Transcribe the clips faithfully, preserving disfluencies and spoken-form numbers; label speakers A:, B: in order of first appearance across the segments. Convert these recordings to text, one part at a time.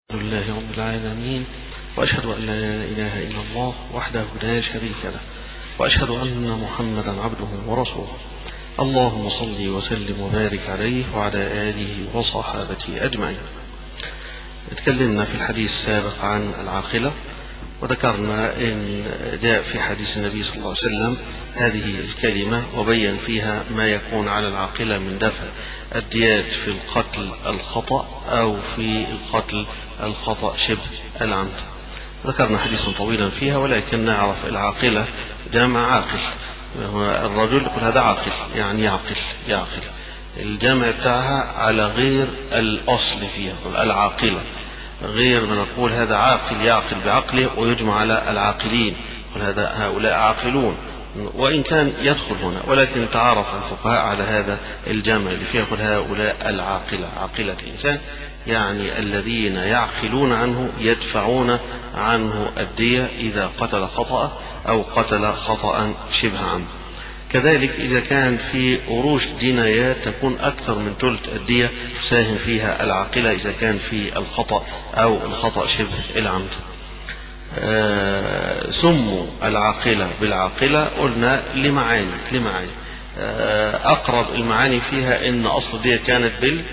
A: الحمد لله رب العالمين، وأشهد أن لا إله إلا الله وحده لا شريك له، وأشهد أن محمدا عبده ورسوله. اللهم صل وسلم وبارك عليه وعلى آله وصحابته أجمعين. اتكلمنا في الحديث السابق عن العاقلة، وذكرنا أن جاء في حديث النبي صلى الله عليه وسلم هذه الكلمة وبين فيها ما يكون على العاقلة من دفع الديات في القتل الخطأ أو في القتل الخطأ شبه العمد. ذكرنا حديثا طويلا فيها، ولكن نعرف العاقلة جمع عاقل. الرجل يقول هذا عاقل، يعني يعقل يعقل الجمع بتاعها على غير الأصل فيها العاقلة، غير ما نقول هذا عاقل يعقل بعقله ويجمع على العاقلين، هذا هؤلاء عاقلون، وإن كان يدخل هنا، ولكن تعارف الفقهاء على هذا الجمع اللي فيه يقول هؤلاء العاقلة، عاقلة الإنسان يعني الذين يعقلون عنه يدفعون عنه الدية إذا قتل خطأ أو قتل خطأ شبه عمد. كذلك إذا كان في أروش جنايات تكون أكثر من ثلث الدية ساهم فيها العاقلة إذا كان في الخطأ أو الخطأ شبه العمد. آه سموا العاقلة بالعاقلة قلنا لمعاني لمعاني آه أقرب المعاني فيها إن أصل الدية كانت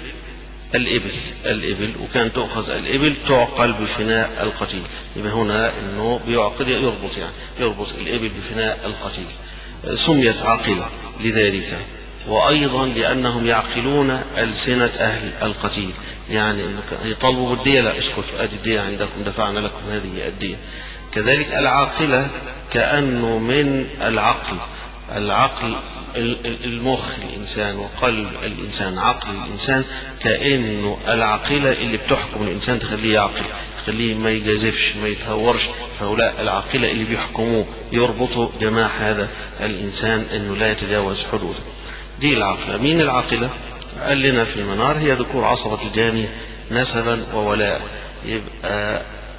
A: بالإبل الإبل وكان تؤخذ الإبل تعقل بفناء القتيل. يبقى هنا إنه بيعقد يربط يعني يربط الإبل بفناء القتيل. سميت عاقلة لذلك، وأيضا لأنهم يعقلون ألسنة أهل القتيل، يعني يطلبوا بالدية، لا اسكتوا أدي الدية عندكم دفعنا لكم هذه الدية. كذلك العاقلة كأنه من العقل، العقل المخ الإنسان وقلب الإنسان، عقل الإنسان كأنه العاقلة اللي بتحكم الإنسان تخليه يعقل، تخليه ما يجازفش ما يتهورش. فهؤلاء العاقلة اللي بيحكموه يربطوا جماح هذا الإنسان أنه لا يتجاوز حدوده. دي العاقلة. مين العاقلة؟ قال لنا في المنار هي ذكور عصبة الجاني نسبا وولاء. يبقى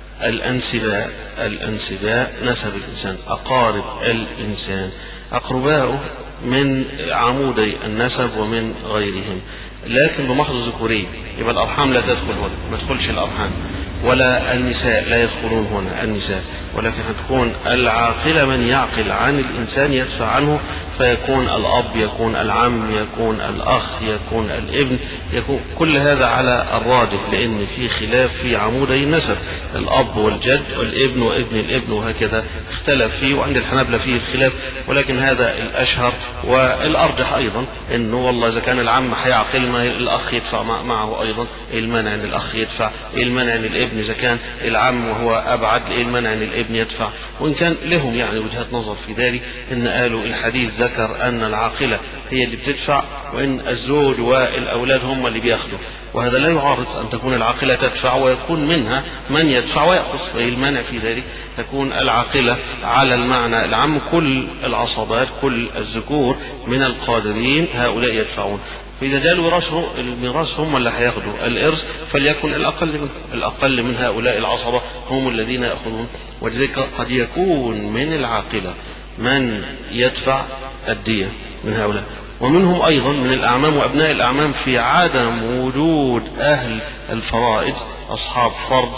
A: الأنسباء الأنسباء نسب الإنسان، أقارب الإنسان أقرباؤه من عمودي النسب ومن غيرهم، لكن بمحض ذكورين. يبقى الأرحام لا تدخل هنا، ما تدخلش الأرحام، ولا النساء لا يدخلون هنا النساء، ولكن هتكون العاقلة من يعقل عن الإنسان يدفع عنه، فيكون الأب، يكون العم، يكون الأخ، يكون الابن، يكون كل هذا على الراجح، لأن في خلاف في عمودي النسب، الأب والجد والابن وابن الابن وهكذا اختلف فيه، وعند الحنابلة فيه الخلاف، ولكن هذا الأشهر والأرجح أيضا إنه والله إذا كان العم هيعقل ما الأخ يدفع معه أيضا، المنع أن الأخ يدفع، المنع أن الابن إذا كان العم وهو أبعد، المنع أن الابن يدفع. وإن كان لهم يعني وجهات نظر في ذلك، إن قالوا الحديث ذكر أن العاقلة هي اللي بتدفع وإن الزوج والأولاد هم اللي بيأخذوا، وهذا لا يعارض أن تكون العاقلة تدفع ويكون منها من يدفع ويأخذ، فالمانع في ذلك تكون العاقلة على المعنى العام، كل العصبات كل الذكور من القادرين هؤلاء يدفعون. فإذا جاء الميراث هم اللي هياخدوا الإرث، فليكن الأقل من الأقل من هؤلاء العصبة هم الذين يأخذون. ولذلك قد يكون من العاقلة من يدفع الدية من هؤلاء، ومنهم أيضا من الأعمام وأبناء الأعمام في عدم وجود أهل الفرائض أصحاب فرض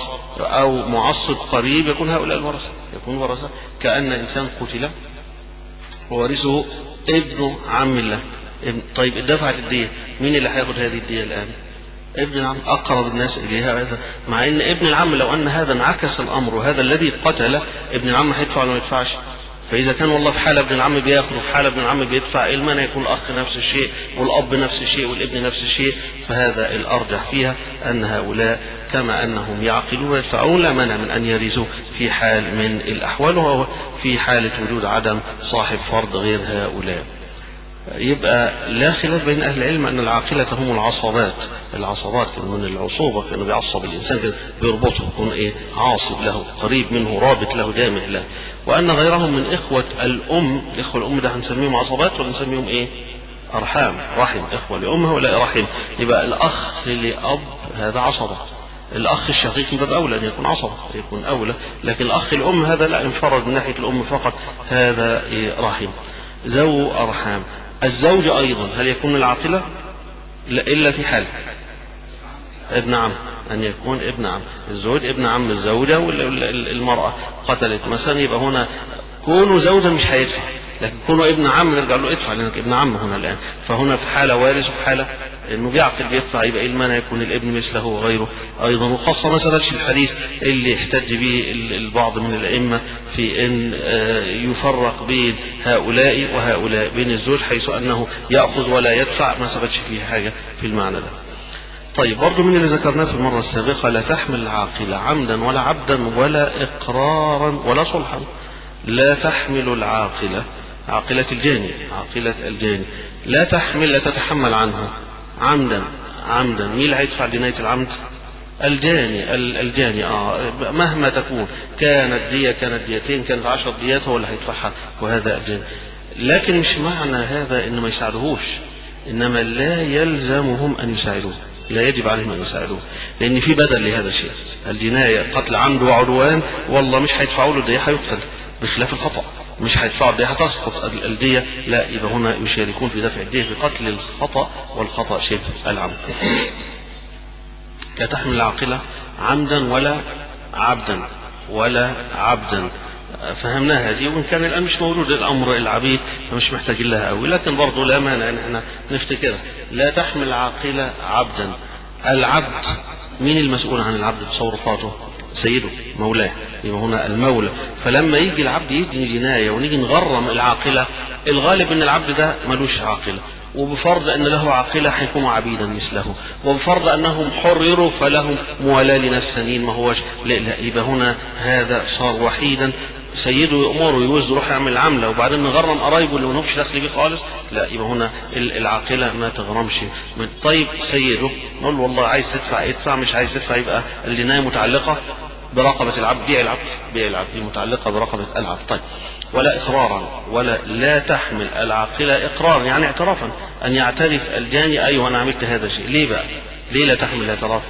A: أو معصب قريب، يكون هؤلاء الورثة، يكون ورثة. كأن إنسان قتل وورثه ابن عم الله، طيب دفعت الدية، مين اللي هياخد هذه الدية الآن؟ ابن العم، أقرب الناس إليها هذا، مع أن ابن العم لو أن هذا انعكس الأمر وهذا الذي قتل ابن العم هيدفع ولا ما يدفعش؟ فإذا كان والله في حالة ابن العم بياخد وفي حالة ابن العم بيدفع، المنع يكون الأخ نفس الشيء والأب نفس الشيء والابن نفس الشيء. فهذا الأرجح فيها أن هؤلاء كما أنهم يعقلون ويدفعون لا مانع من أن يرثوا في حال من الأحوال، وهو في حالة وجود عدم صاحب فرض غير هؤلاء. يبقى لا خلاف بين أهل العلم أن العاقلة هم العصبات، العصبات من العصوبة كانوا بيعصب الإنسان كده بيربطه، يكون إيه عاصب له قريب منه رابط له جامع له، وأن غيرهم من إخوة الأم، إخوة الأم ده هنسميهم عصبات ولا نسميهم إيه أرحام رحم، إخوة لأمه ولا رحم. يبقى الأخ لأب هذا عصبة، الأخ الشقيق باب أولى أن يكون عصبة يكون أولى، لكن الأخ الأم هذا لا انفرد من ناحية الأم فقط، هذا إيه رحم. ذو أرحام. الزوج أيضا هل يكون العاقلة؟ لا إلا في حال ابن عم أن يكون ابن عم الزوج، ابن عم الزوجة والمرأة قتلت مثلا، يبقى هنا كونه زوجا مش هيدفع، لكن كونه ابن عم نرجع له ادفع لأنك ابن عم هنا الآن. فهنا في حالة وارث وفي حالة انه بيعقل بيدفع، يبقى ايه المانع يكون الابن مثله وغيره ايضا. وخاصة ما سردش الحديث اللي احتج به البعض من الائمة في ان يفرق بين هؤلاء وهؤلاء، بين الزوج حيث انه يأخذ ولا يدفع، ما ثبتش فيه حاجة في المعنى ده. طيب برضو من اللي ذكرناه في المرة السابقة، لا تحمل العاقلة عمدا ولا عبدا ولا اقرارا ولا صلحا. لا تحمل العاقلة، عاقلة الجاني، عاقلة الجاني لا تحمل، لا تتحمل عنه عمدا. عمدا مين اللي هيدفع جناية العمد؟ الجاني. الجاني اه مهما تكون، كانت دية كانت ديتين كانت عشر ديات هو اللي هيدفعها، وهذا الجاني. لكن مش معنى هذا انه ما يساعدهوش، انما لا يلزمهم ان يساعدوه، لا يجب عليهم ان يساعدوه، لان في بدل لهذا الشيء. الجناية قتل عمد وعدوان، والله مش هيدفعوا له الدية، هيقتل، بخلاف الخطأ مش هيدفعوا الدية، هتسقط الدية، لا، يبقى هنا يشاركون في دفع الدية بقتل الخطأ، والخطأ شبه العمد. لا تحمل العاقلة عمدا ولا عبدا ولا عبدا. فهمناها دي، وإن كان الآن مش موجود الأمر العبيد فمش محتاج لها قوي، لكن برضو لا مانع أن احنا نفتكرها. لا تحمل العاقلة عبدا. العبد مين المسؤول عن العبد بتصرفاته؟ سيده، مولاه، يبقى هنا المولى. فلما يجي العبد يدني جناية ونيجي نغرم العاقلة، الغالب ان العبد ده ملوش عاقلة، وبفرض ان له عاقلة هيكونوا عبيدا مثله، وبفرض انهم حرروا فلهم موالاه لناس ثانيين ما هوش، لا، يبقى هنا هذا صار وحيدا، سيده يأمره يوز يروح يعمل عملة، وبعدين نغرم قرايبه اللي منهمش دخل بيه خالص، لا، يبقى هنا العاقلة ما تغرمش. طيب سيده نقول له والله عايز تدفع ادفع، مش عايز تدفع يبقى الجناية متعلقة برقبة العبد، بيع العبد، بيع العبد متعلقة برقبة العبد. طيب ولا إقرارا، ولا لا تحمل العاقلة إقرار يعني اعترافا، أن يعترف الجاني أيوه أنا عملت هذا الشيء. ليه بقى؟ ليه لا تحمل اعتراف؟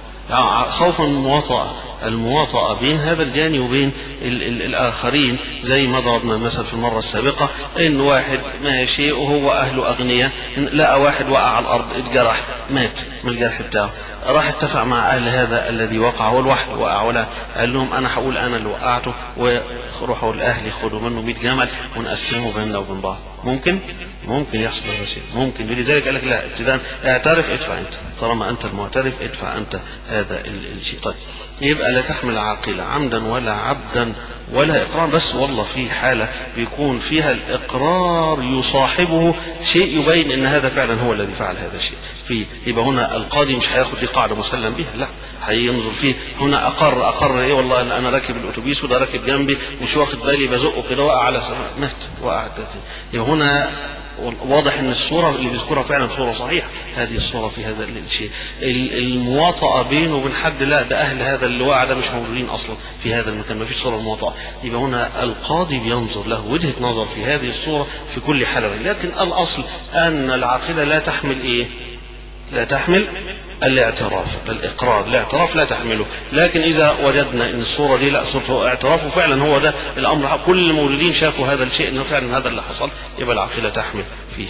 A: خوفا من المواطأة، المواطأة بين هذا الجاني وبين ال ال الآخرين، زي ما ضربنا مثلا في المرة السابقة، إن واحد ماشي وهو أهله أغنياء، لقى واحد وقع على الأرض اتجرح، مات من الجرح بتاعه، راح اتفق مع أهل هذا الذي وقع، هو الواحد وقع، ولا قال لهم أنا هقول أنا اللي وقعته، وروحوا الأهل ياخدوا منه مئة جمل ونقسمه بيننا وبين بعض. ممكن ممكن يحصل هذا الشيء، ممكن. لذلك قال لك لا، ابتداء اعترف ادفع انت، طالما انت المعترف ادفع انت هذا الشيء. طيب يبقى لا تحمل عاقلة عمدا ولا عبدا ولا اقرار، بس والله في حالة بيكون فيها الاقرار يصاحبه شيء يبين ان هذا فعلا هو الذي فعل هذا الشيء في، يبقى هنا القاضي مش هياخد دي قاعدة مسلم بها، لا، هينظر فيه هنا اقر اقر ايه، والله انا راكب الاتوبيس وده راكب جنبي مش واخد بالي، بزقه كده وقع على سماء مات، وقع. يبقى هنا واضح ان الصورة اللي بيذكرها فعلا صورة صحيحة، هذه الصورة في هذا الشيء. المواطأة بينه وبين حد، لا، ده اهل هذا اللي وقع ده مش موجودين اصلا في هذا المكان، ما فيش صورة المواطأة. يبقى هنا القاضي بينظر له وجهة نظر في هذه الصورة في كل حالة، لكن الاصل ان العاقلة لا تحمل ايه؟ لا تحمل الاعتراف، الاقرار، الاعتراف لا تحمله. لكن اذا وجدنا ان الصورة دي لا صورة اعتراف وفعلا هو ده الامر، كل الموجودين شافوا هذا الشيء انه فعلا هذا اللي حصل، يبقى العاقلة تحمل فيه.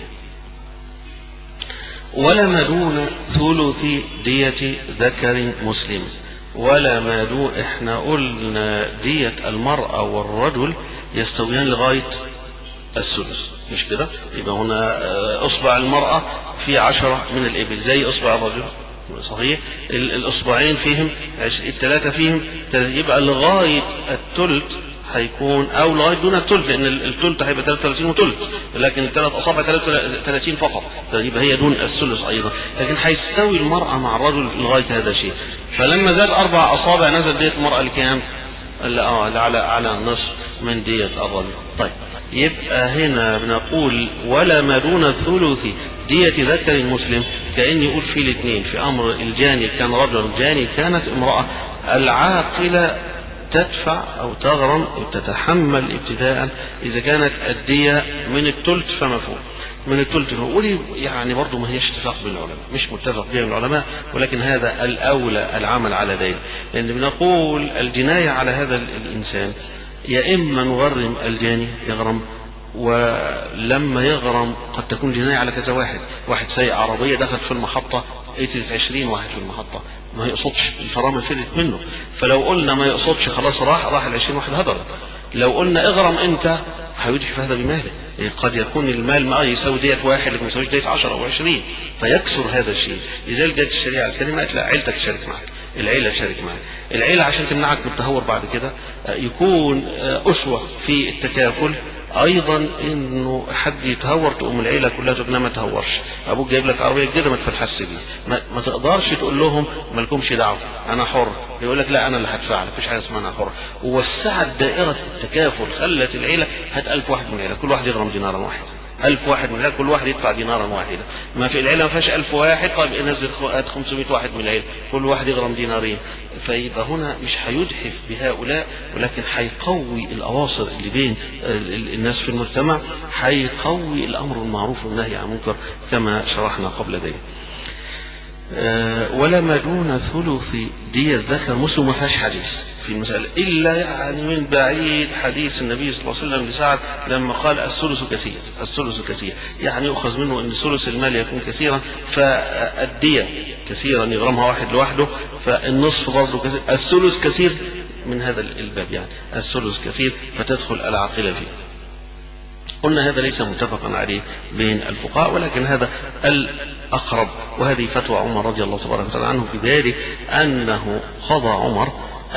A: ولا ما دون ثلث دية ذكر مسلم، ولا ما دون، احنا قلنا دية المرأة والرجل يستويان لغاية الثلث، مش كده؟ يبقى هنا اصبع المرأة في عشرة من الابل زي اصبع الرجل، صحيح؟ الاصبعين فيهم الثلاثة فيهم، يبقى لغاية الثلث هيكون، او لغايه دون الثلث، لان الثلث هيبقى ثلاثة وثلاثين وثلث، لكن الثلاث اصابع ثلاثة وثلاثين فقط، يبقى هي دون الثلث ايضا. لكن هيستوي المرأة مع الرجل لغايه هذا الشيء. فلما زاد اربع اصابع نزل دية المرأة لكام؟ اه على على النصف من دية الرجل. طيب يبقى هنا بنقول ولا ما دون الثلث دية ذكر مسلم، كأن يقول في الاثنين، في امر الجاني كان رجل، الجاني كانت امرأة، العاقلة تدفع او تغرم او تتحمل ابتداء اذا كانت الدية من الثلث فما فوق، من الثلث ولي يعني برضه ما هيش اتفاق بين العلماء، مش متفق بين العلماء، ولكن هذا الاولى العمل على ذلك، لان بنقول الجناية على هذا الانسان يا اما نغرم الجاني يغرم، ولما يغرم قد تكون جناية على كذا واحد، واحد سايق عربية دخل في المحطة اقتلت عشرين واحد في المحطة، ما يقصدش، الفرامل فلت منه. فلو قلنا ما يقصدش خلاص راح راح العشرين واحد هدر. لو قلنا اغرم انت هيجحف هذا بماله. قد يكون المال ما يساوي ديت واحد لكن ما يساويش ديت عشرة او عشرين، فيكسر هذا الشيء. لذلك جاءت الشريعة الكريمة قالت لا، عيلتك تشارك معك، العيلة تشارك معك. العيلة عشان تمنعك من التهور بعد كده، يكون أسوة في التكافل. ايضا انه حد يتهور تقوم العيله كلها تقول ما تهورش، ابوك جايب لك عربيه جديده ما تفلحش بيه، ما, ما تقدرش تقول لهم ما لكمش دعوه انا حر، يقول لك لا انا اللي هدفع لك، مفيش حاجه اسمها انا حر. ووسعت دائره التكافل، خلت العيله هات ألف واحد من العيله كل واحد يغرم دينارا واحد، ألف واحد من العيله كل واحد يدفع دينارا واحدا. ما في العيله ما فيهاش ألف واحد، طيب نزل خمسمائة واحد من العيله كل واحد يغرم دينارين. فيبقى هنا مش هيجحف بهؤلاء، ولكن هيقوي الاواصر اللي بين الناس في المجتمع، هيقوي الامر المعروف والنهي عن المنكر كما شرحنا قبل ذلك. أه ولا ما دون ثلث دية ذكر مسلم ما فيهاش حديث في المسألة، إلا يعني من بعيد حديث النبي صلى الله عليه وسلم لسعد لما قال الثلث كثير، الثلث كثير، يعني يؤخذ منه أن ثلث المال يكون كثيرا، فالدية كثيرا يغرمها واحد لوحده، فالنصف برضه كثير، الثلث كثير من هذا الباب، يعني الثلث كثير فتدخل العاقلة فيه. قلنا هذا ليس متفقا عليه بين الفقهاء، ولكن هذا الأقرب، وهذه فتوى عمر رضي الله تبارك وتعالى عنه في ذلك، أنه قضى عمر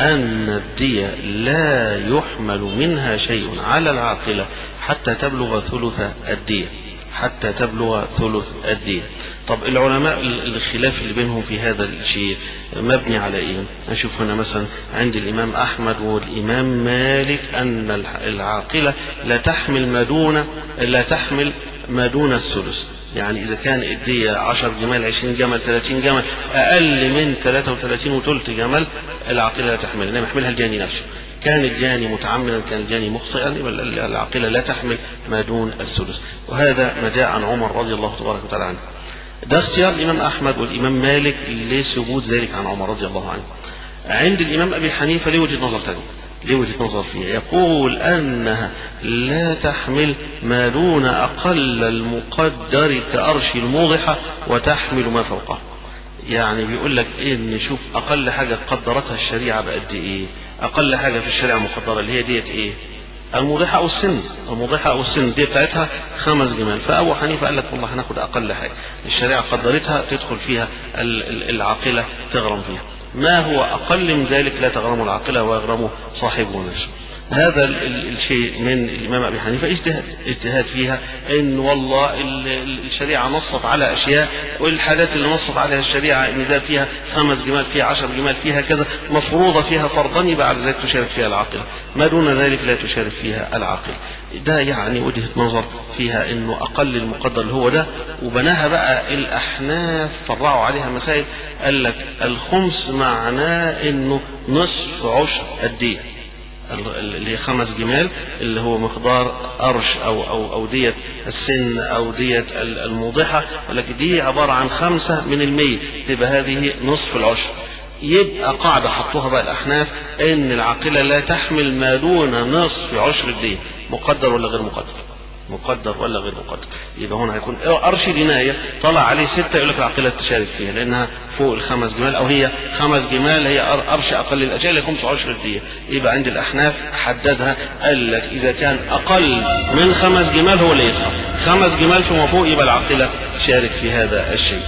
A: أن الدية لا يحمل منها شيء على العاقلة حتى تبلغ ثلث الدية، حتى تبلغ ثلث الدية. طب العلماء الخلاف اللي بينهم في هذا الشيء مبني على ايه؟ نشوف هنا مثلا عند الامام احمد والامام مالك ان العاقلة لا تحمل ما دون لا تحمل ما دون الثلث، يعني اذا كان الدية عشر جمال عشرين جمل ثلاثين جمل اقل من ثلاثة وثلاثين وثلث جمل العاقلة لا تحمل، انما يحملها الجاني نفسه. كان الجاني متعمدا كان الجاني مخطئا، العاقلة لا تحمل ما دون الثلث. وهذا ما جاء عن عمر رضي الله تبارك وتعالى عنه. ده اختيار الامام احمد والامام مالك لثبوت ذلك عن عمر رضي الله عنه. عند الامام ابي حنيفه ليه وجهه نظر ثانيه، ليه وجهه نظر فيها، يقول انها لا تحمل ما دون اقل المقدر كأرش الموضحه وتحمل ما فوقه. يعني بيقول لك ايه، نشوف اقل حاجه قدرتها الشريعه بقد ايه، اقل حاجه في الشريعه مقدره اللي هي ديت ايه، الموضحة أو السن، الموضحة أو السن دي بتاعتها خمس جمال. فأبو حنيفة قال لك والله هناخد أقل حاجة الشريعة قدرتها تدخل فيها العاقلة تغرم فيها، ما هو أقل من ذلك لا تغرم العاقلة ويغرم صاحبه نفسه. هذا الشيء من الإمام أبي حنيفة اجتهاد اجتهاد فيها، إن والله الشريعة نصت على أشياء، والحالات اللي نصت عليها الشريعة إن ده فيها خمس جمال فيها عشر جمال فيها كذا مفروضة فيها فرضا، يبقى على ذلك تشارك فيها العاقلة، ما دون ذلك لا تشارك فيها العاقلة. ده يعني وجهة نظر فيها إنه أقل المقدر اللي هو ده. وبناها بقى الأحناف فرعوا عليها مسائل، قال لك الخمس معناه إنه نصف عشر الدية اللي هي خمس جمال، اللي هو مقدار أرش أو أو أو دية السن أو دية الموضحة، لكن دي عبارة عن خمسة من المية، تبقى هذه نصف العشر. يبقى قاعدة حطوها بقى الأحناف إن العاقلة لا تحمل ما دون نصف عشر الدية، مقدر ولا غير مقدر، مقدر ولا غير مقدر. يبقى هنا هيكون أرش جناية طلع عليه ستة، يقول لك العاقلة تشارك فيها لأنها فوق الخمس جمال، أو هي خمس جمال هي أرش أقل الأشياء اللي خمس عشر الدية. يبقى عند الأحناف حددها، قال لك إذا كان أقل من خمس جمال هو اللي يدفع، خمس جمال فما فوق يبقى العاقلة تشارك في هذا الشيء.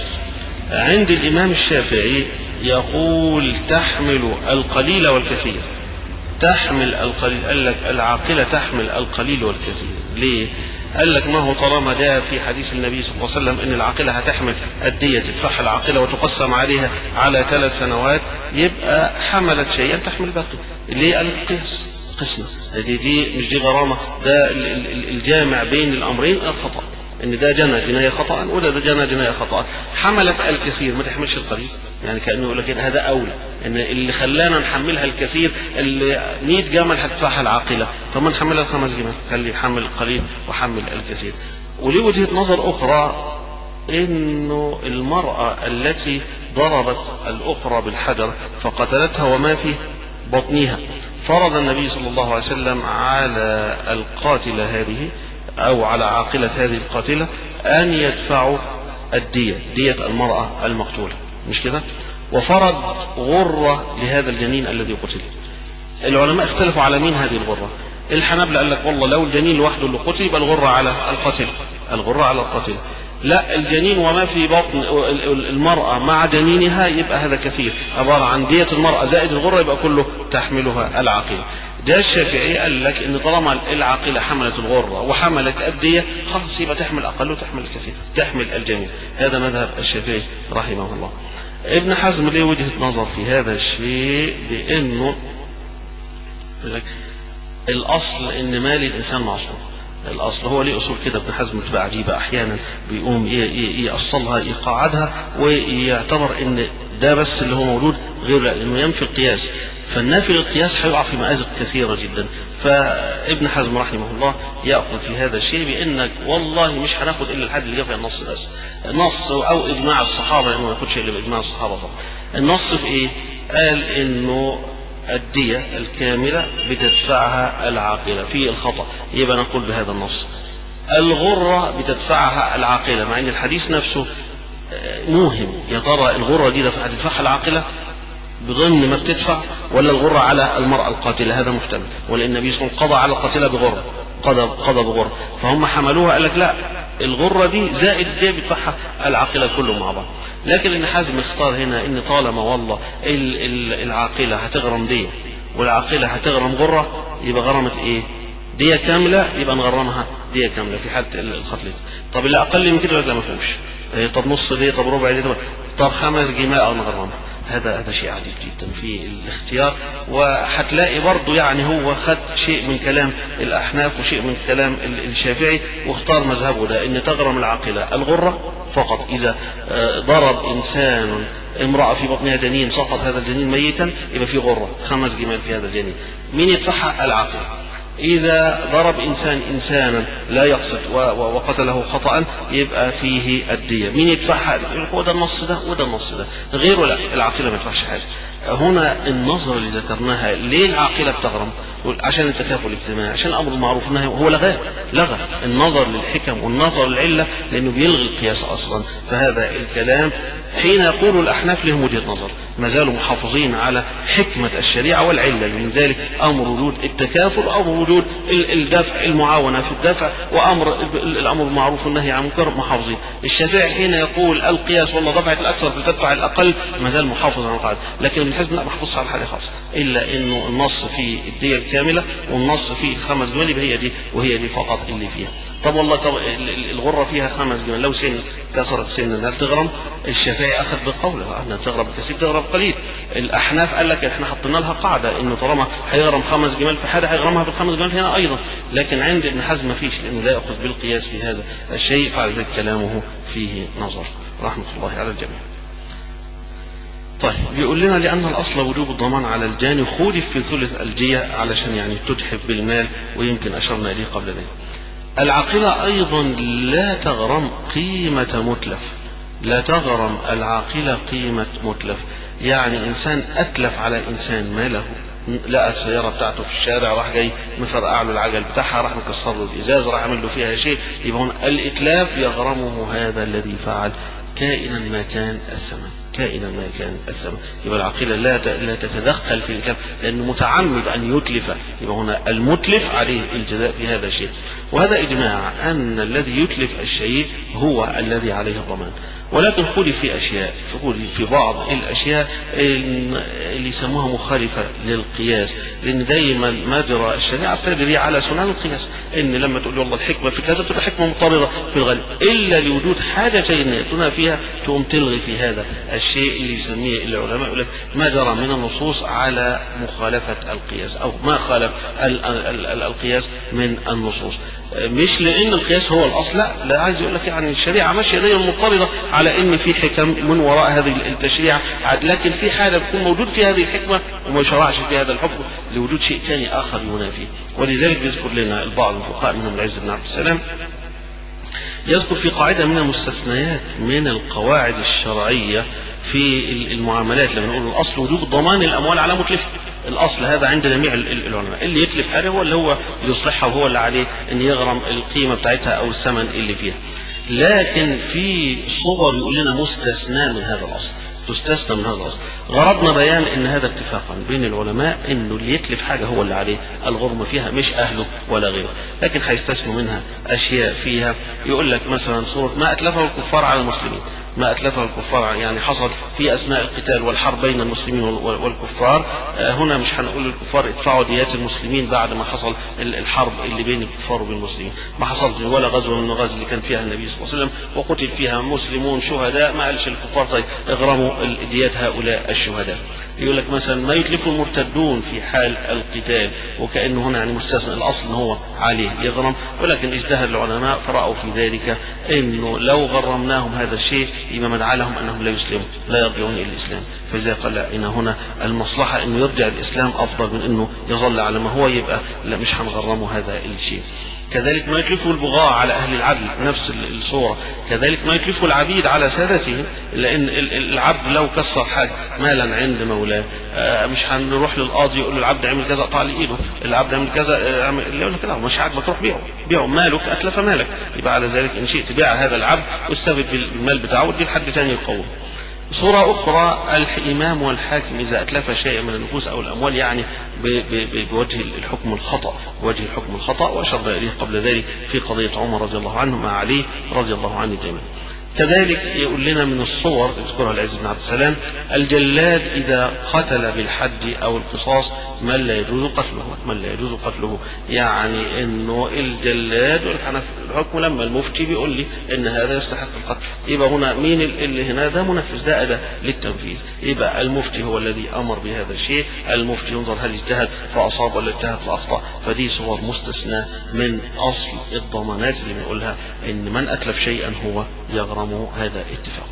A: عند الإمام الشافعي يقول تحمل القليل والكثير، تحمل القليل، قال لك العاقلة تحمل القليل والكثير. ليه؟ قال لك ما هو طالما جاء في حديث النبي صلى الله عليه وسلم ان العاقلة هتحمل الدية تدفعها العاقلة وتقسم عليها على ثلاث سنوات، يبقى حملت شيئا تحمل باقي. ليه؟ قال القياس، قسمة دي, دي مش دي غرامة، ده الجامع بين الامرين الخطأ، ان ده جنى جناية خطأ وده ده جنى جناية خطأ. حملت الكثير ما تحملش القليل، يعني كأنه يقول لك هذا أولى، ان اللي خلانا نحملها الكثير اللي مية جمل هتدفعها العاقلة، طب ما نحملها الخمس جمال، خلي يحمل القليل وحمل الكثير. وليه وجهة نظر أخرى، إنه المرأة التي ضربت الأخرى بالحجر فقتلتها وما في بطنها، فرض النبي صلى الله عليه وسلم على القاتلة هذه أو على عاقلة هذه القاتلة أن يدفعوا الدية، دية المرأة المقتولة، مش كده؟ وفرض غرة لهذا الجنين الذي قتل. العلماء اختلفوا على مين هذه الغرة. الحنابلة قال لك والله لو الجنين لوحده اللي قتل يبقى الغرة على القتل، الغرة على القتل. لا، الجنين وما في بطن المرأة مع جنينها يبقى هذا كثير، عبارة عن دية المرأة زائد الغرة يبقى كله تحملها العاقلة. ده الشافعي قال لك ان طالما العاقلة حملت الغرة وحملت الدية خلاص يبقى تحمل اقل وتحمل الكثير، تحمل الجميع. هذا مذهب الشافعي رحمه الله. ابن حزم له وجهة نظر في هذا الشيء بانه الاصل ان مال الانسان معصوم. الاصل هو ليه اصول كده ابن حزم بتبقى عجيبه، احيانا بيقوم يأصلها يقعدها ويعتبر ان ده بس اللي هو موجود، غير انه ينفي القياس. فالنافي للقياس هيقع في مآزق كثيره جدا. فابن حزم رحمه الله يأخذ في هذا الشيء بانك والله مش هناخد الا الحد اللي جاء في النص بس، نص او اجماع الصحابه، انه ما ياخدش الا باجماع الصحابه فقط. النص في ايه؟ قال انه الدية الكاملة بتدفعها العاقلة في الخطأ، يبقى نقول بهذا النص. الغرة بتدفعها العاقلة، مع ان الحديث نفسه موهم، يا ترى الغرة دي هتدفعها العاقلة بضمن ما بتدفع ولا الغرة على المرأة القاتلة؟ هذا محتمل، ولأن النبي صلى الله عليه وسلم قضى على القاتلة بغرة، قضى قضى بغرة، فهم حملوها قال لك لا، الغرة دي زائد دي بتدفعها العاقلة كله مع بعض. لكن ابن حزم اختار هنا ان طالما والله العاقلة هتغرم دية والعاقلة هتغرم غرة، يبقى غرمت ايه؟ دية كاملة، يبقى نغرمها دية كاملة في حالة القتل. طب اللي اقل من كده لا ما فهمش، طب نص دية، طب ربع دية، طب خمس جماع او نغرمها. هذا هذا شيء عجيب جدا في الاختيار. وهتلاقي برضه يعني هو خد شيء من كلام الاحناف وشيء من كلام الشافعي واختار مذهبه ده، ان تغرم العاقلة الغرة فقط إذا ضرب إنسان امرأة في بطنها جنين سقط هذا الجنين ميتا يبقى في غرة خمس جمال في هذا الجنين. مين يدفعها؟ العاقلة. إذا ضرب إنسان إنسانا لا يقصد وقتله خطأ يبقى فيه الدية. مين يدفعها؟ هو ده النص ده وده النص ده، غيره لا، العاقلة ما يدفعش حاجة. هنا النظر اللي ذكرناها، ليه العاقلة بتغرم؟ عشان التكافل الاجتماعي، عشان الأمر المعروف النهي، هو لغاه، لغى النظر للحكم والنظر للعلة لأنه بيلغي القياس أصلا. فهذا الكلام حين يقول الأحناف لهم وجهة نظر، ما زالوا محافظين على حكمة الشريعة والعلة، من ذلك أمر وجود التكافل، أمر وجود الدفع، المعاونة في الدفع، وأمر الأمر المعروف والنهي عن المنكر محافظين. الشافعي حين يقول القياس والله دفعت الأكثر بتدفع الأقل، ما زال محافظ على القاعدة. لكن ابن حزم لا محفوظ على حاجة خاصة، إلا إنه النص في الدية الكاملة والنص في خمس جمال، هي دي وهي دي فقط اللي فيها. طب والله طب الغرة فيها خمس جمال، لو سن كسرت سن هل تغرم؟ الشافعي أخذ بقوله أنها تغرب كثير تغرب قليل. الأحناف قال لك احنا حطينا لها قاعدة إنه طالما هيغرم خمس جمال في حاجة هيغرمها بالخمس جمال هنا أيضا. لكن عند ابن حزم ما فيش، لأنه لا يأخذ بالقياس في هذا الشيء، فعلى كلامه فيه نظر رحمة الله على الجميع. طيب بيقول لنا لأن الأصل وجوب الضمان على الجاني خولف في ثلث الجية علشان يعني تجحف بالمال، ويمكن أشرنا إليه قبل ذلك. العاقلة أيضا لا تغرم قيمة متلف، لا تغرم العاقلة قيمة متلف. يعني إنسان أتلف على إنسان ماله، لقى السيارة بتاعته في الشارع راح جاي مفرقع له العجل بتاعها، راح مكسر له الإزاز، راح عمل له فيها شيء، يبقى هنا الإتلاف يغرمه هذا الذي فعل كائنا ما كان الثمن، كائنا ما كان الثمن. يبقى العاقلة لا لا تتدخل في الإتلاف لأنه متعمد أن يتلف، يبقى هنا المتلف عليه الجزاء في هذا الشيء. وهذا إجماع أن الذي يتلف الشيء هو الذي عليه الضمان. ولكن خولف في أشياء، في بعض الأشياء اللي يسموها مخالفة للقياس، لأن دايما مجرى الشريعة تجري على سنن القياس، إن لما تقول والله الحكمة في كذا تبقى حكمة مضطردة في الغالب، إلا لوجود حاجتين يأتون فيها تقوم تلغي في هذا الشيء اللي يسميه العلماء يقول لك ما جرى من النصوص على مخالفة القياس، أو ما خالف ال ال ال ال القياس من النصوص. مش لأن القياس هو الأصل، لا, لا عايز يقول لك يعني الشريعة ماشية دايما مضطردة على إن في حكم من وراء هذه التشريع، لكن في حاجة بتكون موجود في هذه الحكمة وما يشرعش في هذا الحكم لوجود شيء ثاني آخر ينافيه. ولذلك بيذكر لنا البعض الفقهاء منهم العز بن عبد السلام يذكر في قاعدة من المستثنيات من القواعد الشرعية في المعاملات لما نقول الأصل وجوب ضمان الأموال على متلف. الأصل هذا عند جميع العلماء، اللي يتلف حاجة هو اللي هو يصلحها وهو اللي عليه أن يغرم القيمة بتاعتها أو الثمن اللي فيها. لكن في صور يقول لنا مستثنى من هذا الأصل، تستثنى من هذا الأصل. غرضنا بيان ان هذا اتفاقا بين العلماء انه اللي يتلف حاجة هو اللي عليه الغرم فيها مش اهله ولا غيره، لكن هيستثنوا منها اشياء فيها. يقول لك مثلا صورة ما اتلفه الكفار على المسلمين، ما اتلفه الكفار يعني حصل في اثناء القتال والحرب بين المسلمين والكفار. هنا مش هنقول للكفار ادفعوا ديات المسلمين بعد ما حصل الحرب اللي بين الكفار وبين المسلمين، ما حصل ولا غزوة من الغزو اللي كان فيها النبي صلى الله عليه وسلم وقتل فيها مسلمون شهداء، ما قالش الكفار طيب اغرموا ديات هؤلاء الشهداء. يقول لك مثلا ما يتلف المرتدون في حال القتال، وكأنه هنا يعني مستثنى، الاصل ان هو عليه يغرم، ولكن اجتهد العلماء فرأوا في ذلك انه لو غرمناهم هذا الشيء يبقى منع لهم انهم لا يسلموا لا يرجعون الى الاسلام، فاذا قال ان هنا المصلحه انه يرجع الاسلام افضل من انه يظل على ما هو، يبقى لا مش هنغرمه هذا الشيء. كذلك ما يتلفه البغاة على أهل العدل نفس الصورة، كذلك ما يتلفه العبيد على سادتهم، لأن العبد لو كسر حاجة مالا عند مولاه مش هنروح للقاضي يقول له العبد عمل كذا اقطع لي ايده، العبد عمل كذا يقول لك لا مش عاجبك روح بيعه، بيعه مالك أتلف مالك، يبقى على ذلك إن شئت بيع هذا العبد واستفد بالمال بتاعه ودي لحد ثاني يقوم. صورة أخرى الإمام والحاكم إذا أتلف شيئا من النفوس أو الأموال يعني بوجه الحكم الخطأ، بوجه الحكم الخطأ، وأشرنا إليه قبل ذلك في قضية عمر رضي الله عنه مع علي رضي الله عنه جميعا. كذلك يقول لنا من الصور يذكرها العز بن عبد السلام الجلاد إذا قتل بالحد أو القصاص من لا يجوز قتله، من لا يجوز قتله، يعني إنه الجلاد والحنف الحكم لما المفتي بيقول لي إن هذا يستحق القتل، يبقى هنا مين اللي هنا ده منفذ، ده أداة للتنفيذ، يبقى المفتي هو الذي أمر بهذا الشيء، المفتي ينظر هل اجتهد فأصاب ولا اجتهد فأخطأ، فدي صور مستثنى من أصل الضمانات اللي بنقولها إن من أتلف شيئا هو يغرم هذا اتفاق.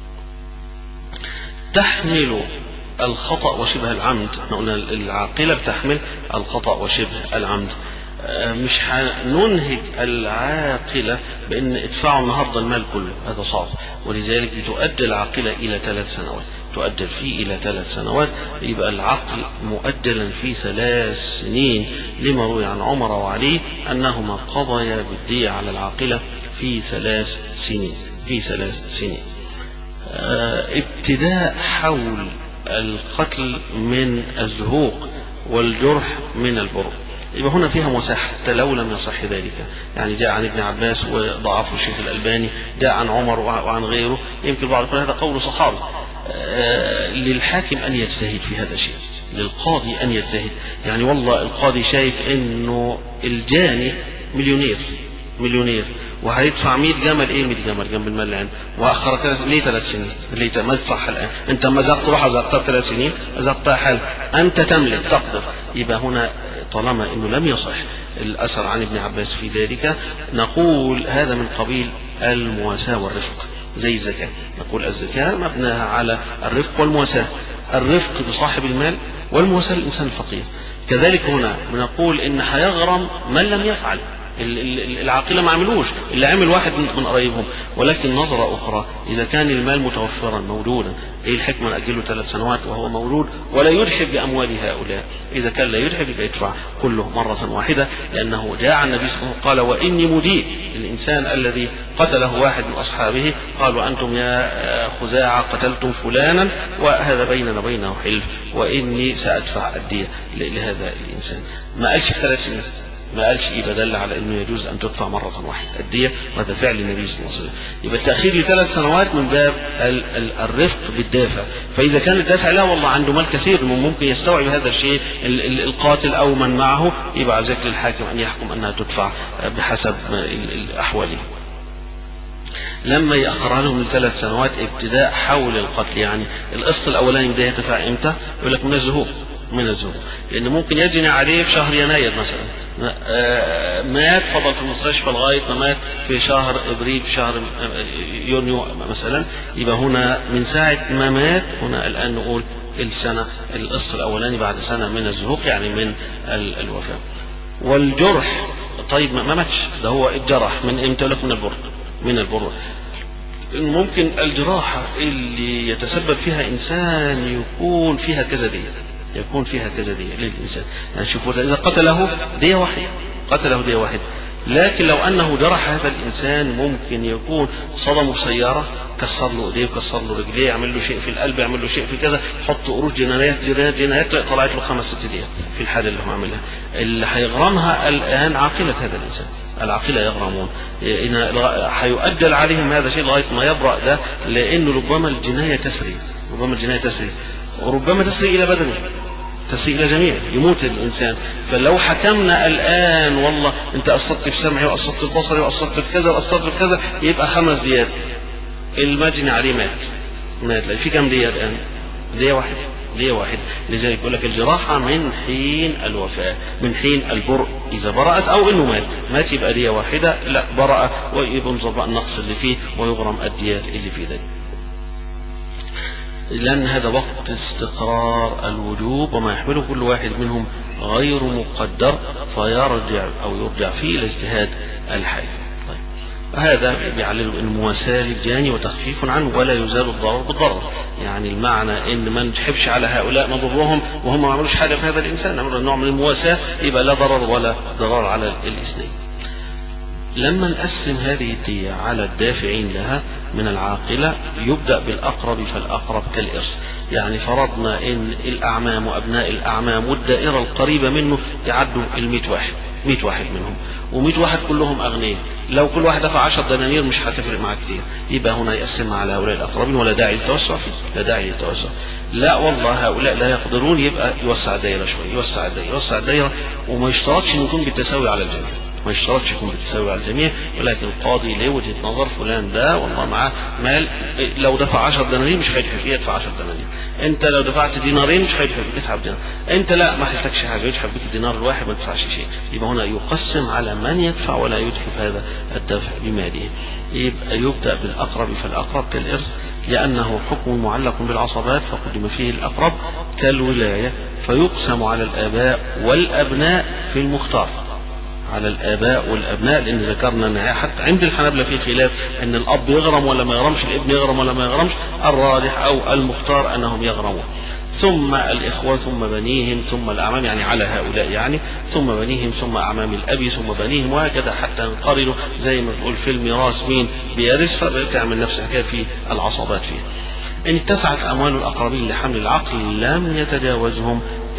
A: تحمل الخطأ وشبه العمد، قلنا العاقلة بتحمل الخطأ وشبه العمد، مش هننهج العاقلة بأن ادفعوا النهاردة المال كله، هذا صعب، ولذلك تؤدى العاقلة إلى ثلاث سنوات، تؤدل فيه إلى ثلاث سنوات، يبقى العقل مؤجلا في ثلاث سنين، لما روي عن عمر وعلي أنهما قضيا بالدية على العاقلة في ثلاث سنين في ثلاث سنين. اه ابتداء حول القتل من الزهوق والجرح من البرء، يبقى هنا فيها مساحة حتى لو لم يصح ذلك، يعني جاء عن ابن عباس وضعفه الشيخ الألباني، جاء عن عمر وعن غيره، يمكن بعض يقول هذا قول صحابي. اه للحاكم أن يجتهد في هذا الشيء، للقاضي أن يجتهد، يعني والله القاضي شايف انه الجاني مليونير مليونير وهيدفع مية جمل، ايه مية جمل جنب المال اللي عنده، واخر ثلاث ليه ثلاث سنين، ليه ما تصح الان، انت ما زقت روح زقتها ثلاث سنين زقتها حل، انت تملك تقدر، يبقى هنا طالما انه لم يصح الاثر عن ابن عباس في ذلك نقول هذا من قبيل المواساة والرفق، زي الزكاة، نقول الزكاة مبناها على الرفق والمواساة، الرفق بصاحب المال والمواساة للإنسان الفقير. كذلك هنا بنقول ان هيغرم من لم يفعل، العاقلة ما عملوش، اللي عمل واحد من قرايبهم، ولكن نظرة أخرى إذا كان المال متوفرا موجودا، إيه الحكمة نأجله ثلاث سنوات وهو موجود ولا يرحب بأموال هؤلاء، إذا كان لا يرحب يبقى يدفع كله مرة واحدة، لأنه جاء عن النبي صلى الله عليه وسلم قال وإني مدين، الإنسان الذي قتله واحد من أصحابه قالوا أنتم يا خزاعة قتلتم فلانا وهذا بيننا وبينه حلف وإني سأدفع الدية لهذا الإنسان، ما قالش ثلاث سنين، ما قالش ايه، بدل على انه يجوز ان تدفع مرة واحدة الدية، وهذا فعل النبي صلى الله عليه وسلم. يبقى التأخير لثلاث سنوات من باب الرفق بالدافع، فإذا كان الدافع لا والله عنده مال كثير ممكن يستوعب هذا الشيء القاتل أو من معه، يبقى ذلك للحاكم أن يحكم أنها تدفع بحسب أحواله. لما يأخرها لهم لثلاث سنوات ابتداء حول القتل، يعني القسط الأولاني بداية يدفع إمتى؟ يقول لك من الزهور من الزهور، لأنه ممكن يجني عليه في شهر يناير مثلا، مات فضل في المستشفى لغاية ما مات في شهر ابريل في شهر يونيو مثلا، يبقى هنا من ساعة ما مات هنا الآن نقول السنة القسط الأولاني بعد سنة من الزهوق يعني من الوفاة. والجرح طيب ما ماتش، ده هو الجرح من امتى؟ لك من البر من البر ممكن الجراحة اللي يتسبب فيها إنسان يكون فيها كذا دية، يكون فيها كذا دية للإنسان، يعني شوفوا إذا قتله دية واحدة، قتله دية واحدة، لكن لو أنه جرح هذا الإنسان ممكن يكون صدمه سيارة، كسر له ايديه وكسر له رجليه، يعمل له شيء في القلب، يعمل له شيء في كذا، حط قروش جنايات جنايات جنايات طلعت له خمس ست دقيقة في الحالة اللي هو عاملها. اللي هيغرمها الآن عاقلة هذا الإنسان، العاقلة يغرمون، هيؤجل عليهم هذا الشيء لغاية ما يبرأ ده، لأنه ربما الجناية تسري، ربما الجناية تسري وربما تسري إلى بدنه، تسري إلى جميع، يموت الإنسان. فلو حكمنا الآن والله أنت قصدت في سمعي وقصدت في بصري وقصدت في كذا وقصدت في كذا، يبقى خمس ديات، المجني عليه مات مات في كم دية الآن؟ دية واحدة، دية واحدة. لذلك يقول لك الجراحة من حين الوفاة، من حين البرء، إذا برأت أو إنه مات مات يبقى دية واحدة، لا برأ وينظر بقى النقص اللي فيه ويغرم الديات اللي فيه ده، لأن هذا وقت استقرار الوجوب وما يحمله كل واحد منهم غير مقدر، فيرجع أو يرجع فيه إلى اجتهاد الحاكم. طيب هذا بيعلل المواساة للجاني وتخفيف عنه ولا يزال الضرر بالضرر، يعني المعنى ان ما نجحبش على هؤلاء نضرهم وهم ما عملوش حاجة في هذا الإنسان، نعمل نوع من المواساة يبقى لا ضرر ولا ضرر على الاثنين. لما نقسم هذه الدية على الدافعين لها من العاقلة يبدأ بالأقرب فالأقرب كالإرث، يعني فرضنا إن الأعمام وأبناء الأعمام والدائرة القريبة منه يعدوا المئة واحد، مئة واحد منهم ومئة واحد كلهم أغنياء، لو كل واحد دفع عشر دنانير مش هتفرق معاه كتير، يبقى هنا يقسمها على هؤلاء الأقربين ولا داعي للتوسع فيه، لا داعي للتوسع. لا والله هؤلاء لا يقدرون، يبقى يوسع الدائرة شوية، يوسع الدائرة يوسع الدائرة وما يشترطش إنه يكون بالتساوي على الجميع، ما يشترطش يكون بالتساوي على الجميع، ولكن القاضي له وجهة نظر فلان ده والله معاه مال، لو دفع عشر دنانير مش هيدفع يدفع عشر دنانير، انت لو دفعت دينارين مش هيدفع يدفع دينار، انت لا ما حلتكش حاجه يدفع بك الدينار الواحد ما تدفعش شيء، يبقى هنا يقسم على من يدفع ولا يدفع هذا الدفع بماله. يبقى يبدأ بالأقرب فالأقرب كالإرث، لأنه حكم معلق بالعصبات فقدم فيه الأقرب كالولاية، فيقسم على الآباء والأبناء في المختار، على الآباء والأبناء، لأن ذكرنا أن حتى عند الحنابلة في خلاف أن الأب يغرم ولا ما يغرمش، الابن يغرم ولا ما يغرمش، الراجح أو المختار أنهم يغرمون، ثم الإخوة ثم بنيهم ثم الأعمام، يعني على هؤلاء يعني، ثم بنيهم ثم أعمام الأب ثم بنيهم، وهكذا حتى نقارنوا زي ما تقول في الميراث مين بيرث، فتعمل نفس الحكاية في العصبات فيه. إن اتسعت أموال الأقربين لحمل العقل لم يتجاوزهم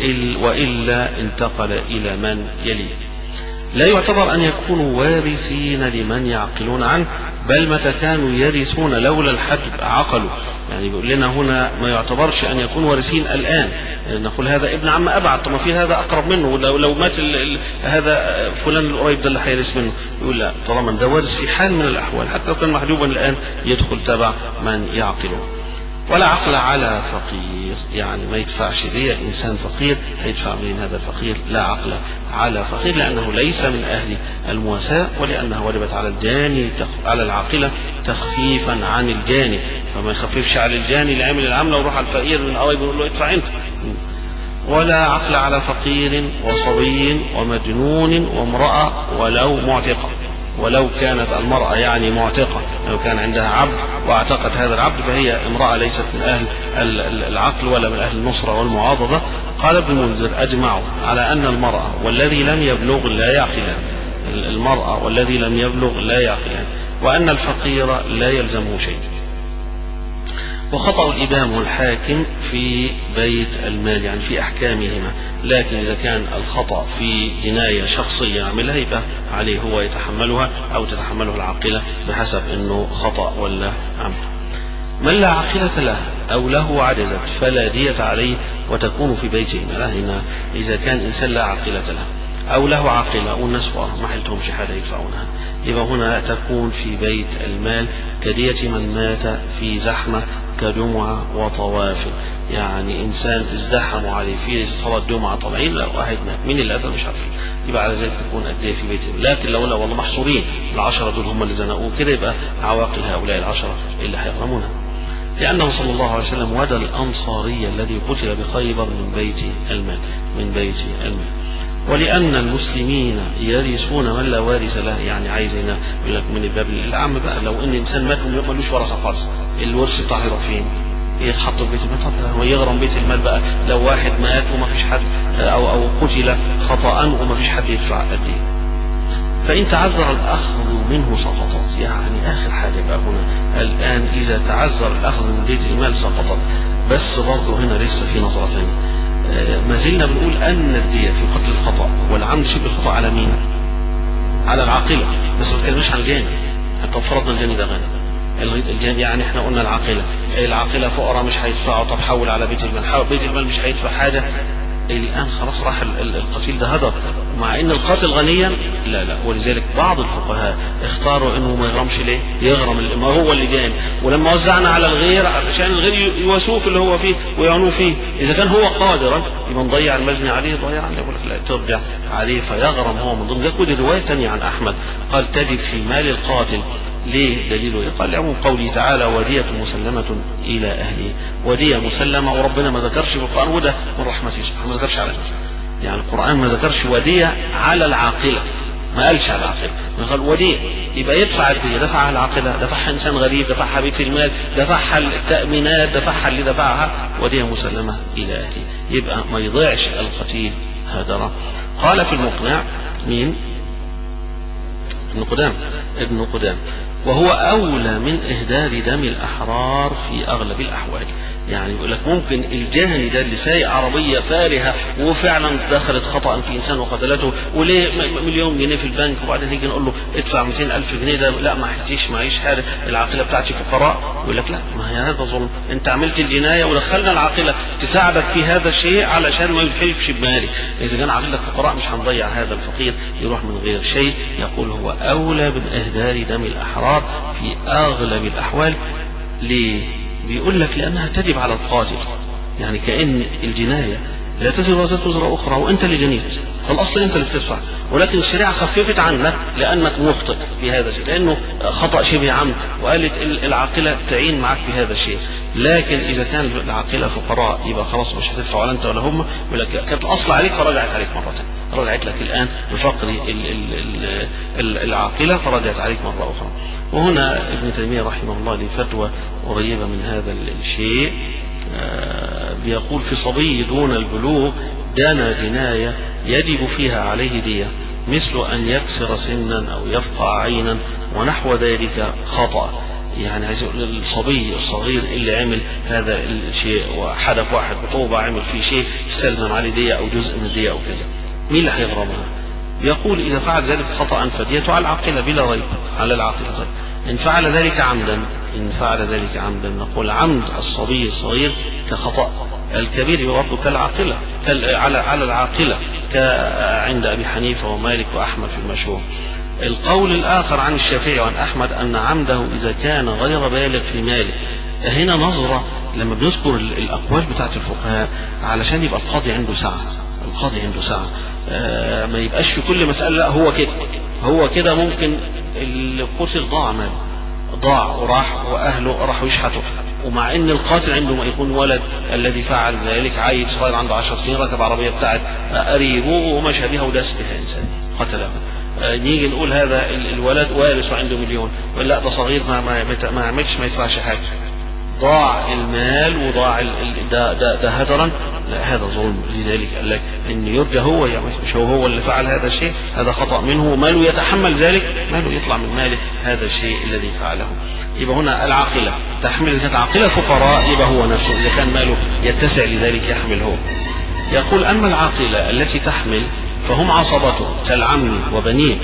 A: وإلا انتقل إلى من يليه. لا يعتبر أن يكونوا وارثين لمن يعقلون عنه، بل متى كانوا يرثون لولا الحجب عقلوا، يعني بيقول لنا هنا ما يعتبرش أن يكونوا وارثين الآن، نقول هذا ابن عم أبعد، طب ما في هذا أقرب منه، ولو لو مات ال ال هذا فلان القريب ده اللي هيرث منه، يقول لا طالما ده وارث في حال من الأحوال حتى لو كان محجوبا الآن يدخل تبع من يعقلون. ولا عقل على فقير، يعني ما يدفعش دية إنسان فقير هيدفع من هذا الفقير، لا عقل على فقير، لأنه ليس من أهل المواساة، ولأنه وجبت على الجاني على العاقلة تخفيفا عن الجاني، فما يخففش على الجاني اللي عمل العملة وروح على الفقير من قرايبه يقول له ادفع أنت. ولا عقل على فقير وصبي ومجنون وامرأة ولو معتقة، ولو كانت المرأة يعني معتقة، لو كان عندها عبد واعتقت هذا العبد فهي امرأة ليست من أهل العقل ولا من أهل النصرة والمعاضدة. قال ابن المنذر أجمعوا على أن المرأة والذي لم يبلغ لا يعقلان، المرأة والذي لم يبلغ لا يعقلان، وأن الفقير لا يلزمه شيء. وخطأ الإمام والحاكم في بيت المال يعني في أحكامهما، لكن إذا كان الخطأ في جناية شخصية يعملها يبقى عليه هو يتحملها أو تتحمله العاقلة بحسب أنه خطأ ولا عمد. من لا عاقلة له أو له عجزت فلا دية عليه وتكون في بيته المال، هنا إذا كان إنسان لا عاقلة له أو له عاقلة والناس ما حلتهمش حاجة يدفعونها، يبقى هنا تكون في بيت المال كدية من مات في زحمة كجمعة وطواف، يعني إنسان ازدحموا عليه في صلاة جمعة طالعين لا واحد مات، مين اللي قتل مش عارفين، يبقى على ذلك تكون الدية في بيت المال. لكن لو لا والله محصورين العشرة دول هم اللي زنقوه كده يبقى عواقل هؤلاء العشرة اللي هيغرمونها، لأنه صلى الله عليه وسلم ودى الأنصاري الذي قتل بخيبر من بيت المال من بيت المال. ولأن المسلمين يرثون من لا وارث له، يعني عايز هنا يقول لك من الباب العام بقى، لو ان انسان مات ملوش ورثه خالص الورث بتاعه يروح فين؟ يتحط في بيت المال، طب هو يغرم بيت المال بقى لو واحد مات وما فيش حد او او قتل خطأ وما فيش حد يدفع قد ايه. فإن تعذر الأخذ منه سقطت. يعني آخر حاجة بقى هنا الآن إذا تعذر الأخذ من بيت المال سقطت. بس برضه هنا لسه في نظرة ثانية. ما زلنا بنقول أن الدية في قتل الخطأ والعمد شبه الخطأ على مين؟ على العاقلة، بس ما تكلمش عن الجاني. حتى فرضنا الجاني ده غني، الجاني يعني احنا قلنا العاقلة العاقلة فقراء مش هيدفعوا، طب حول على بيت المال، بيت المال مش هيدفع حاجة، الآن خلاص راح القتيل ده هدر، مع ان القاتل غنيا لا لا. ولذلك بعض الفقهاء اختاروا انه ما يغرمش. ليه؟ يغرم ما هو اللي جاني، ولما وزعنا على الغير عشان الغير يواسوه في اللي هو فيه ويعانوه فيه، اذا كان هو قادرا يبقى نضيع المجني عليه ضيعا، يقول لك لا ترجع عليه فيغرم هو من ضمن. ذلك رواية ثانية عن احمد قال تجد في مال القاتل. ليه؟ دليله ايه؟ قال لعموم قوله تعالى ودية مسلمة الى اهله. ودية مسلمة، وربنا ما ذكرش في القرآن، وده من رحمته سبحانه ما ذكرش على نفسه. يعني القرآن ما ذكرش ودية على العاقلة، ما قالش على العاقلة، ما قال ودية. يبقى يدفع الدية، دفعها العاقلة، دفعها انسان غريب، دفعها بيت المال، دفعها التأمينات، دفعها اللي دفعها، ودية مسلمة الى اهله. يبقى ما يضيعش القتيل هدرا. قال في المقنع مين؟ ابن قدام ابن قدام وهو أولى من إهدار دم الأحرار في أغلب الأحوال. يعني يقول لك ممكن الجهني ده اللي سايق عربية فارهة وفعلا دخلت خطأ في إنسان وقتلته، وليه مليون جنيه في البنك، وبعدين نيجي نقول له ادفع مئتين ألف جنيه، ده لا ما حتيش معيش حاجة، العاقلة بتاعتي فقراء. يقول لك لا، ما هي هذا ظلم، أنت عملت الجناية ودخلنا العاقلة تساعدك في هذا الشيء علشان ما يلحقش بمالك. إذا كان عاقلتك فقراء مش هنضيع هذا الفقير يروح من غير شيء. يقول هو أولى من إهدار دم الأحرار في أغلب الأحوال. ليه؟ بيقول لك لأنها تجب على القاتل، يعني كأن الجناية لا تزر وزر وزر أخرى وأنت اللي جنيت، فالأصل أنت اللي بتدفع، ولكن الشريعة خففت عنك لأنك مخطئ في هذا الشيء، لأنه خطأ شبه عمد، وقالت العاقلة تعين معك في هذا الشيء. لكن إذا كان العاقلة فقراء يبقى خلاص مش هتدفع ولا أنت ولا هم، ولكن كانت الأصل عليك فرجعت عليك مرة ثانية، رجعت لك الآن بفقر العاقلة فرجعت عليك مرة أخرى. وهنا ابن تيمية رحمه الله له فتوى قريبة من هذا الشيء، بيقول في صبي دون البلوغ دان جناية يجب فيها عليه دية، مثل أن يكسر سنا أو يفقع عينا ونحو ذلك خطأ. يعني عايز يقول الصبي الصغير اللي عمل هذا الشيء وحدث واحد بطوبة عمل فيه شيء يستلزم عليه دية أو جزء من الدية أو كذا، مين اللي هيغرمها؟ يقول إذا فعل ذلك خطأ فديته على العاقلة بلا ريب، على العاقلة. طيب إن فعل ذلك عمدا، إن فعل ذلك عمدا نقول عمد الصبي الصغير كخطأ، الكبير يرد كالعاقلة على على العاقلة كعند أبي حنيفة ومالك وأحمد في المشهور. القول الآخر عن الشافعي وعن أحمد أن عمده إذا كان غير بالغ في ماله. هنا نظرة لما بنذكر الأقوال بتاعت الفقهاء علشان يبقى القاضي عنده سعة، القاضي عنده سعة، آه ما يبقاش في كل مسألة لا هو كده هو كده. ممكن القتل ضاع ماله، ضاع وراح وأهله راحوا يشحتوا، ومع ان القاتل عنده ما يكون ولد الذي فعل ذلك عيل صغير عنده عشر سنين ركب عربية بتاعت قريبه ومشى بها وداس بها إنسان قتله، نيجي نقول هذا الولد وارث وعنده مليون، ولا ده صغير ما ما ما يعملش ما يدفعش حاجة، ضاع المال وضاع ده ده ده هدرا، لا هذا ظلم. لذلك قال لك ان يرجى هو، يعني مش هو هو اللي فعل هذا الشيء، هذا خطأ منه وماله يتحمل ذلك، ماله يطلع من ماله هذا الشيء الذي فعله. يبقى هنا العاقلة تحمل، إذا كانت عاقلة فقراء يبقى هو نفسه، إذا كان ماله يتسع لذلك يحمل هو. يقول أما العاقلة التي تحمل فهم عصبته كالعم وبنيه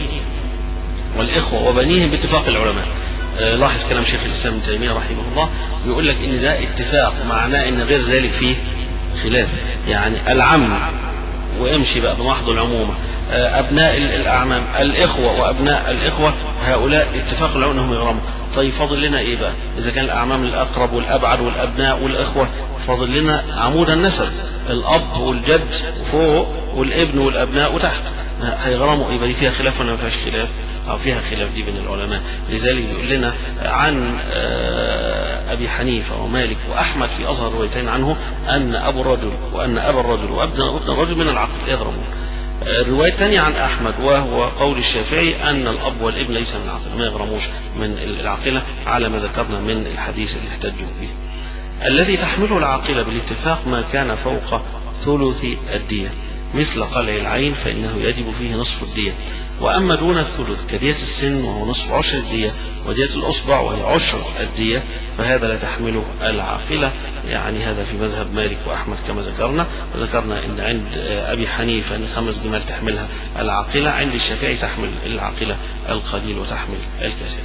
A: والإخوة وبنيهم باتفاق العلماء. آه لاحظ كلام شيخ الإسلام ابن تيمية رحمه الله، يقول لك إن ده اتفاق، معناه إن غير ذلك فيه خلاف. يعني العم وامشي بقى بمحض العمومة، آه أبناء الأعمام، الإخوة وأبناء الإخوة، هؤلاء اتفاق العلماء أنهم يغرموا. طيب فاضل لنا إيه بقى؟ إذا كان الأعمام الأقرب والأبعد والأبناء والإخوة، فاضل لنا عمود النسب، الأب والجد فوق والابن والأبناء وتحت، هيغرموا. يبقى دي فيها خلاف ولا ما فيهاش خلاف؟ أو فيها خلاف دي بين العلماء. لذلك يقول لنا عن أبي حنيفة ومالك وأحمد في أظهر الروايتين عنه أن أبو الرجل وأن أبا الرجل وابن الرجل من العقل يغرمون. الرواية الثانية عن أحمد وهو قول الشافعي أن الأب والابن ليس من العقل، ما يغرموش من العاقلة على ما ذكرنا من الحديث اللي احتجوا به. الذي تحمله العاقلة بالاتفاق ما كان فوق ثلث الدية. مثل قلع العين فإنه يجب فيه نصف الدية. وأما دون الثلث كدية السن وهو نصف عشر الدية، ودية الأصبع وهي عشر الدية، فهذا لا تحمله العاقلة. يعني هذا في مذهب مالك وأحمد كما ذكرنا. وذكرنا أن عند أبي حنيفة أن خمس جمال تحملها العاقلة، عند الشافعي تحمل العاقلة القليل وتحمل الكثير.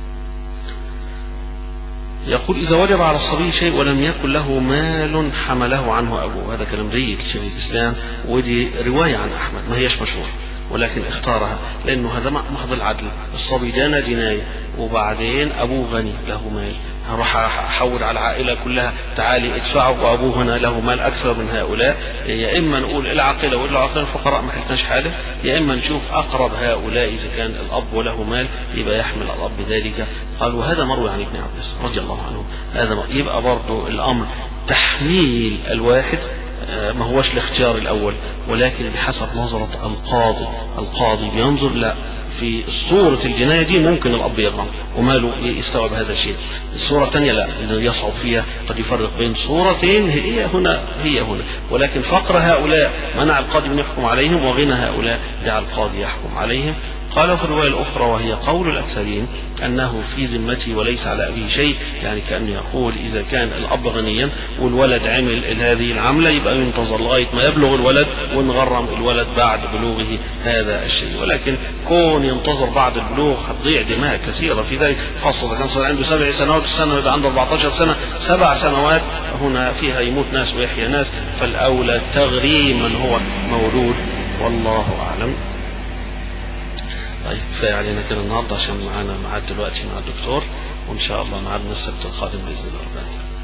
A: يقول إذا وجب على الصبي شيء ولم يكن له مال حمله عنه أبوه. هذا كلام جيد لشيخ الإسلام، ودي رواية عن أحمد ما هيش مشهور، ولكن اختارها لأنه هذا محض العدل. الصبي جنى جناية وبعدين أبوه غني له مال، هروح أحول على العائلة كلها تعالي ادفعوا، وأبوه هنا له مال أكثر من هؤلاء. يا إما نقول العاقلة وإلا العاقلة الفقراء ما حلتناش حاله، يا إما نشوف أقرب هؤلاء إذا كان الأب وله مال يبقى يحمل الأب بذلك. قال وهذا مروي عن ابن عباس رضي الله عنه. هذا يبقى برضه الأمر تحميل الواحد ما هوش الاختيار الأول، ولكن بحسب نظرة القاضي. القاضي بينظر لا في صورة الجناية دي ممكن الأب يغرم وماله يستوعب هذا الشيء، الصورة الثانية لا يصعب فيها، قد يفرق بين صورتين هي هنا هي هنا. ولكن فقر هؤلاء منع القاضي من يحكم عليهم، وغنى هؤلاء دعا القاضي يحكم عليهم. قال في الرواية الأخرى وهي قول الأكثرين أنه في ذمته وليس على أبيه شيء، يعني كأنه يقول إذا كان الأب غنيا والولد عمل هذه العملة يبقى ينتظر لغاية ما يبلغ الولد ونغرم الولد بعد بلوغه هذا الشيء. ولكن كون ينتظر بعد البلوغ هتضيع دماء كثيرة في ذلك، خاصة إذا كان صار عنده سبع سنوات السنة يبقى عنده أربعة عشر سنة، سبع سنوات هنا فيها يموت ناس ويحيى ناس، فالأولى تغريم من هو مولود، والله أعلم. طيب كفاية علينا كده النهارده عشان معانا ميعاد دلوقتي مع الدكتور، وإن شاء الله ميعادنا السبت القادم بإذن الله.